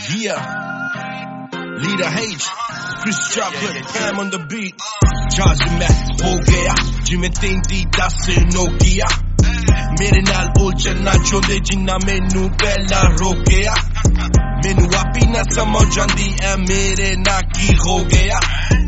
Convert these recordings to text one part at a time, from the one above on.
Leader H, Chris Chocolate, Cam on the beat. Charge मैं हो गया जिमें तेंदी दस नोकिया मेरे नाल बोल चलना चाहते जिन्ना मैनू पहला रोकिया मैनू आपी ना समझ आंदी ऐ मेरे ना की हो गया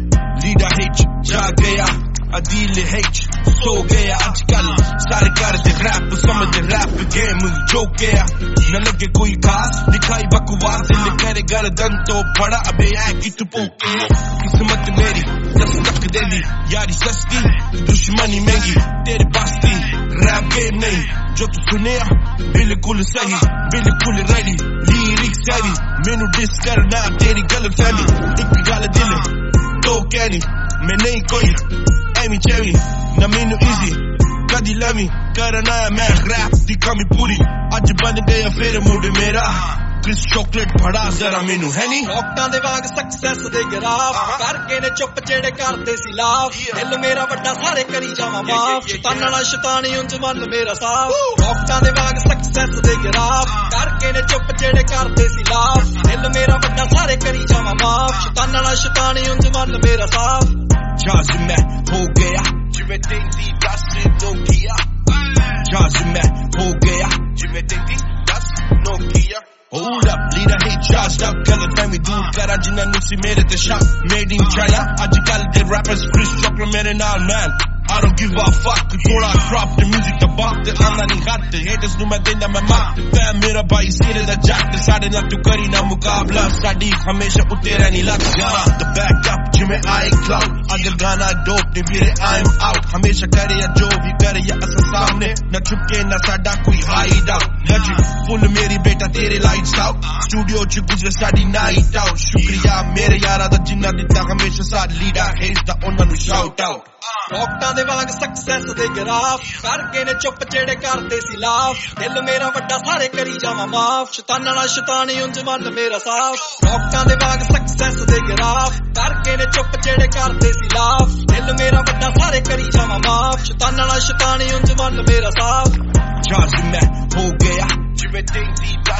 लीडर H जा गया अदील H सो गया आजकल सारे करते रैप समझते रैप गेम जो गया न लगे कोई खास दिखाई बकवास लिखे गर्दन तो बड़ा अबे है कि तू पोके किस्मत मेरी दस्तक दे दी यारी सस्ती दुश्मनी महंगी तेरे पास थी रैप गेम नहीं जो तू सुने बिल्कुल सही बिल्कुल रेडी लिरिक्स हैवी मैनू डिस करना तेरी गलत फहमी एक गल दिल तो कहनी मैं नहीं कोई एमी चेरी ना मैनू इजी कदी लवी करना है मैं रैप दी कमी पूरी अज बन गया फिर मूड मेरा क्रिस चॉकलेट बड़ा जरा मैनू है नी रॉकटां दे वांग सक्सेस दे ग्राफ करके ने चुप जेड़े करदे सी लाफ दिल मेरा वड्डा सारे करी जावां माफ शैतान नाल शैतानी उंज मन मेरा साफ रॉकटां दे वांग सक्सेस दे ग्राफ करके ने चुप जेड़े करदे सी लाफ दिल मेरा वड्डा सारे करी जावां माफ शैतान नाल शैतानी उंज मन मेरा साफ चार्ज मैं हो गया जिमें तेंदी दस नोकिया चार्ज मैं हो गया जिमें तेंदी दस Nokia Hold up, leader H charged up गलत फहमी दूर करा जिन्ना नुसी मेरे ते शक made in China आजकल दे rappers Chris Chocolate मेरे नाल man I don't give a fuck थोड़ा drop the music the bop ते आना नहीं खाते haters नू मैं देना मैं माफ फैम मेरा भाई सीरे दा जट साढ़े नाल तू करी ना मुकाबला साडी हमेशा उत्ते रहनी लग जाना the back up जिमें iCloud अगर गाना dope नहीं वीरे I'm out हमेशा करे या जो भी करे या असा सामने न चुपके न साडा कोई hide out legend full मेरी बेटा तेरे lights out studio च गुजरे साडी night out शुक्रिया मेरे यारा दा जिन्ना दिता हमेशा साथ leader H दा उन्हां नू shout out रॉकटां दे वांग सक्सेस दे ग्राफ करके ने चुप जेड़े करदे सी लाफ दिल मेरा वड्डा सारे करी जावां माफ शैतान नाल शैतानी उंज मन मेरा साफ रॉकटां दे वांग सक्सेस दे ग्राफ करके ने चुप जेड़े करदे सी लाफ दिल मेरा वड्डा सारे करी जावां माफ शैतान नाल शैतानी उंज मन मेरा साफ चार्ज मैं हो गया जिमें तेंदी